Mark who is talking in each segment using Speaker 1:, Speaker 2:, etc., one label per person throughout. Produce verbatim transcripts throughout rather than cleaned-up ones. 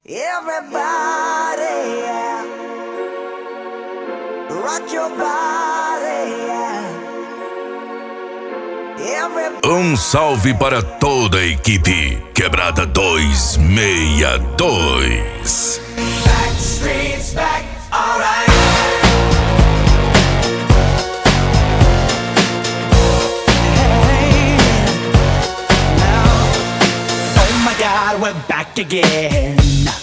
Speaker 1: Everybody, yeah. Rock your body, yeah. Everybody.
Speaker 2: Um salve para toda a equipe Quebrada duzentos e sessenta e dois.
Speaker 1: Backstreet's back, alright. Hey, now, oh my God, we're back again.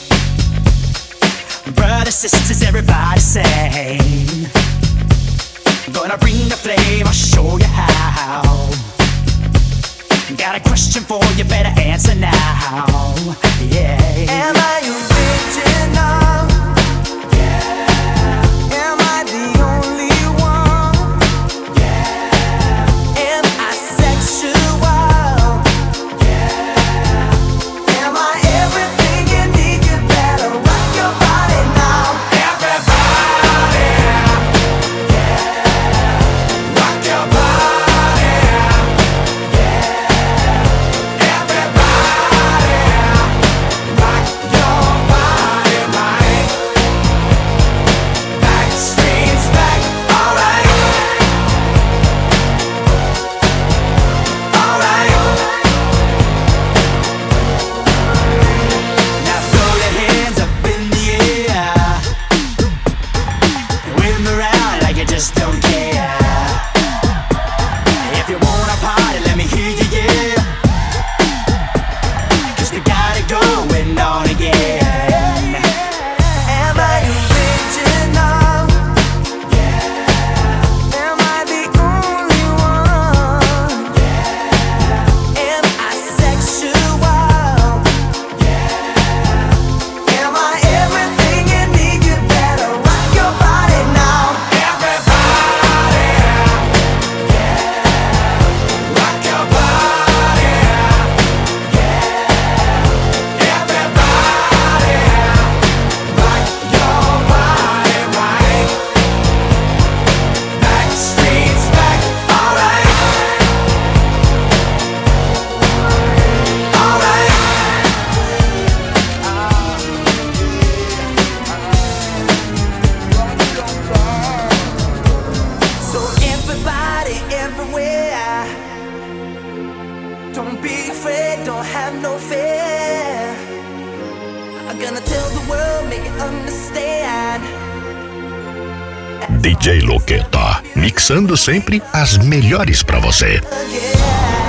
Speaker 1: Brothers, sisters, everybody sing. Gonna bring the flame, I'll show you how. Got a question for you, better answer now. Yeah. Am I original? Yeah. Am I the only one? Yeah. Am I sexual? Yeah. Am I everything you need? You better rock your body now. Everybody, yeah. Rock your body. Don't be afraid, don't have no fear. I'm gonna tell the world, make it understand.
Speaker 3: D J Loqueta, mixando sempre as melhores pra você.
Speaker 1: Yeah.